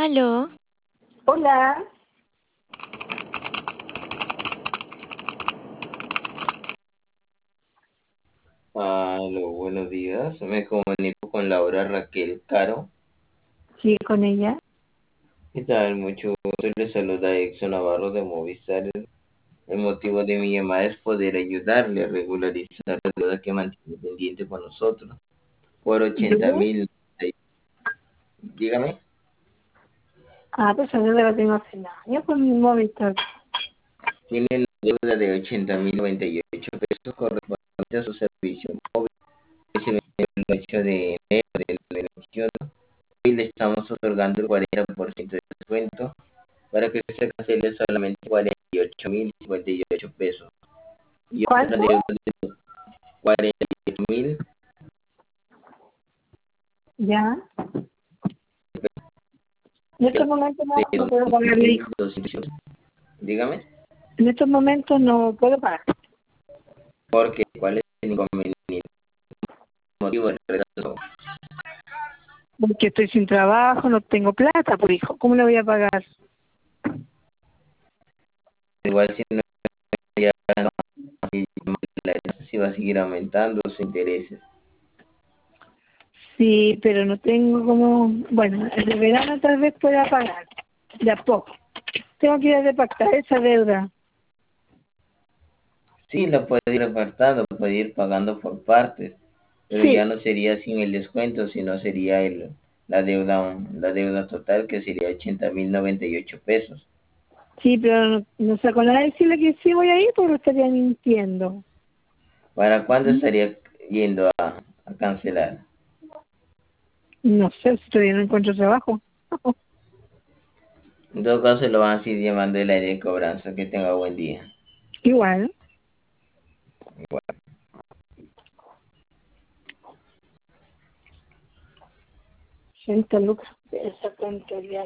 Aló, Hola, Aló, buenos días. Me comunico con Laura Raquel Caro. sí, con ella. ¿Qué tal? Mucho gusto. Le saluda Exxon Navarro de Movistar. El motivo de mi llamada es poder ayudarle a regularizar la deuda que mantiene pendiente con nosotros por ¿Yo? 80.000. Dígame. Pues yo la tengo hace años con mi Movistar. Tiene la deuda de 80.098 pesos correspondiente a su servicio móvil que se venció el 8 de enero del 2021. Hoy le estamos otorgando el 40% de descuento para que se cancele solamente 48.058 pesos. Y otra ¿Cuánto? deuda de 48.000 Ya. En de estos momentos no puedo pagarle, hijo. 2.200. Dígame, En estos momentos no puedo pagar. porque ¿cuál es el inconveniente? Motivo del retraso. Porque estoy sin trabajo, no tengo plata, por hijo. ¿Cómo le voy a pagar? Igual si no ya no, la tasa sí va a seguir aumentando sus intereses. Sí, pero no tengo como... Bueno, en el verano tal vez pueda pagar. De a poco. Tengo que ir a repactar esa deuda. Sí, la puede ir apartando, puede ir pagando por partes, pero ya Sí, no sería sin el descuento, sino sería la deuda total, que sería 80.098 pesos. sí, pero no sé con nada decirle que sí voy a ir porque estaría mintiendo. ¿Para cuándo estaría yendo a cancelar? No sé si todavía no encuentro trabajo. En todo caso, lo van a seguir llamando el área de cobranza. Que tenga buen día. Igual. 80 lucas. Esa tontería.